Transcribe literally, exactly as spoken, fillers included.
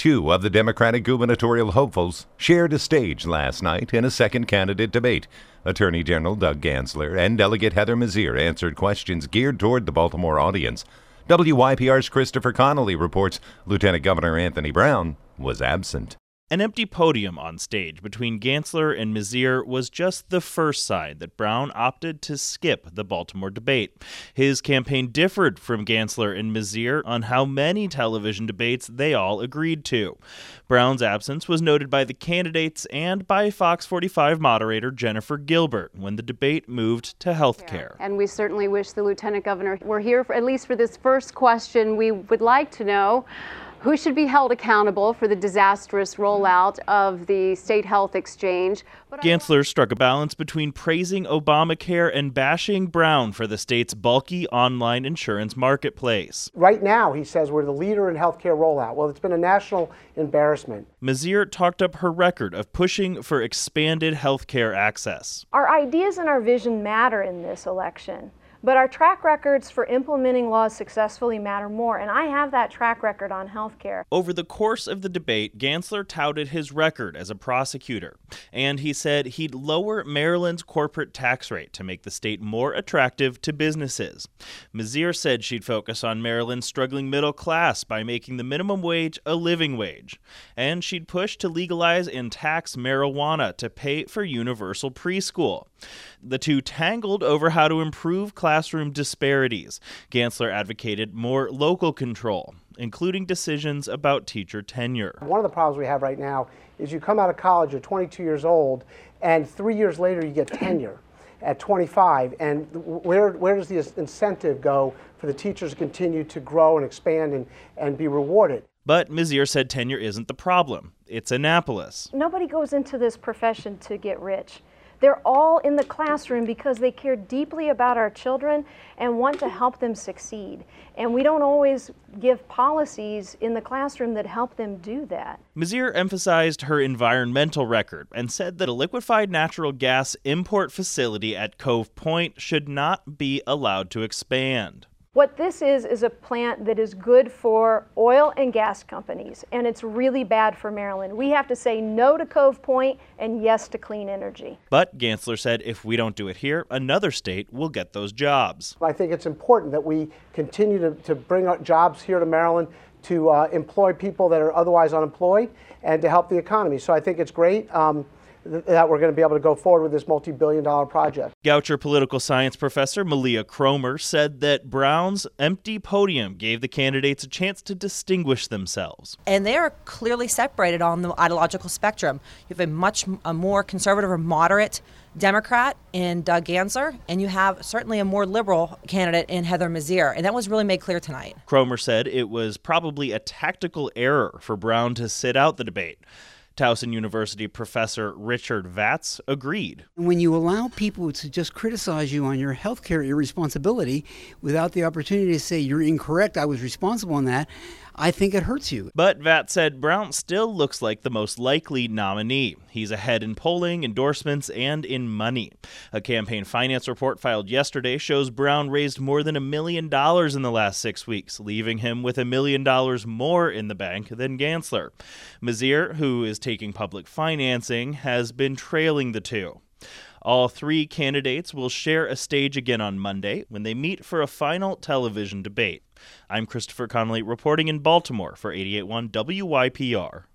Two of the Democratic gubernatorial hopefuls shared a stage last night in a second candidate debate. Attorney General Doug Gansler and Delegate Heather Mazier answered questions geared toward the Baltimore audience. W Y P R's Christopher Connolly reports Lieutenant Governor Anthony Brown was absent. An empty podium on stage between Gansler and Mazier was just the first sign that Brown opted to skip the Baltimore debate. His campaign differed from Gansler and Mazier on how many television debates they all agreed to. Brown's absence was noted by the candidates and by Fox forty-five moderator Jennifer Gilbert when the debate moved to health care. And we certainly wish the Lieutenant Governor were here, for, at least for this first question. We would like to know who should be held accountable for the disastrous rollout of the state health exchange. But Gansler struck a balance between praising Obamacare and bashing Brown for the state's bulky online insurance marketplace. Right now, he says we're the leader in healthcare rollout. Well, it's been a national embarrassment. Mazier talked up her record of pushing for expanded healthcare access. Our ideas and our vision matter in this election. But our track records for implementing laws successfully matter more, and I have that track record on health care. Over the course of the debate, Gansler touted his record as a prosecutor, and he said he'd lower Maryland's corporate tax rate to make the state more attractive to businesses. Mazier said she'd focus on Maryland's struggling middle class by making the minimum wage a living wage, and she'd push to legalize and tax marijuana to pay for universal preschool. The two tangled over how to improve classroom disparities. Gansler advocated more local control, including decisions about teacher tenure. One of the problems we have right now is you come out of college, you're twenty-two years old, and three years later you get tenure at twenty-five. And where, where does the incentive go for the teachers to continue to grow and expand and, and be rewarded? But Mazier said tenure isn't the problem. It's Annapolis. Nobody goes into this profession to get rich. They're all in the classroom because they care deeply about our children and want to help them succeed. And we don't always give policies in the classroom that help them do that. Mazier emphasized her environmental record and said that a liquefied natural gas import facility at Cove Point should not be allowed to expand. What this is is a plant that is good for oil and gas companies, and it's really bad for Maryland. We have to say no to Cove Point and yes to clean energy. But Gansler said if we don't do it here, another state will get those jobs. I think it's important that we continue to, to bring our jobs here to Maryland, to uh, employ people that are otherwise unemployed, and to help the economy. So I think it's great Um, that we're going to be able to go forward with this multi-billion dollar project. Goucher political science professor Malia Cromer said that Brown's empty podium gave the candidates a chance to distinguish themselves. And they are clearly separated on the ideological spectrum. You have a much a more conservative or moderate Democrat in Doug Gansler, and you have certainly a more liberal candidate in Heather Mazier, and that was really made clear tonight. Cromer said it was probably a tactical error for Brown to sit out the debate. Towson University professor Richard Vatz agreed. When you allow people to just criticize you on your healthcare irresponsibility without the opportunity to say you're incorrect, I was responsible on that, I think it hurts you. But Vatz said Brown still looks like the most likely nominee. He's ahead in polling, endorsements, and in money. A campaign finance report filed yesterday shows Brown raised more than a million dollars in the last six weeks, leaving him with a million dollars more in the bank than Gansler. Mazier, who is taking public financing, has been trailing the two. All three candidates will share a stage again on Monday when they meet for a final television debate. I'm Christopher Connolly reporting in Baltimore for eighty-eight point one W Y P R.